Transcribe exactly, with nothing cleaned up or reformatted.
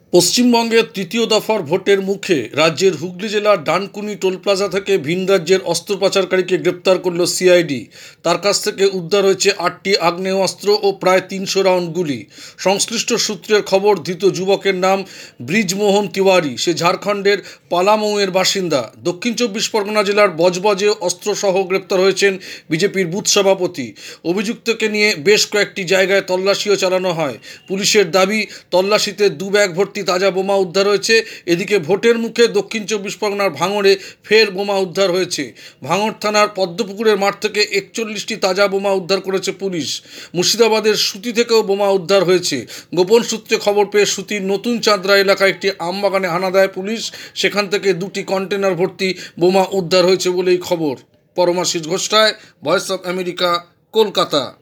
পশ্চিমবঙ্গের তৃতীয় দফার ভোটের মুখে রাজ্যের হুগলি জেলার ডানকুনি টোল প্লাজা থেকে ভিন রাজ্যের অস্ত্র পাচারকারীকে গ্রেপ্তার করল সিআইডি। তার কাছ থেকে উদ্ধার হয়েছে আটটি আগ্নেয়াস্ত্র ও প্রায় তিনশো রাউন্ড গুলি। সংশ্লিষ্ট সূত্রের খবর, ধৃত যুবকের নাম ব্রিজমোহন তিওয়ারি। সে ঝাড়খণ্ডের পালামৌয়ের বাসিন্দা। দক্ষিণ চব্বিশ পরগনা জেলার বজবজে অস্ত্রসহ গ্রেপ্তার হয়েছেন বিজেপির বুথ সভাপতি। অভিযুক্তকে নিয়ে বেশ কয়েকটি জায়গায় তল্লাশিও চালানো হয়। পুলিশের দাবি, তল্লাশিতে দু ব্যাগ ভর্তি তাজা বোমা উদ্ধার হয়েছে। এদিকে ভোটের মুখে দক্ষিণ চব্বিশ পরগনার ভাঙড়ে ফের বোমা উদ্ধার হয়েছে। ভাঙড় থানার পদ্মপুকুরের মাঠ থেকে একচল্লিশটি তাজা বোমা উদ্ধার করেছে পুলিশ। মুর্শিদাবাদের সুতি থেকেও বোমা উদ্ধার হয়েছে। গোপন সূত্রে খবর পেয়ে সুতির নতুন চাঁদরা এলাকায় একটি আমবাগানে হানা দেয় পুলিশ। সেখান থেকে দুটি কন্টেনার ভর্তি বোমা উদ্ধার হয়েছে বলেই খবর। Paramashis Ghosh Roy, voice of America, Kolkata.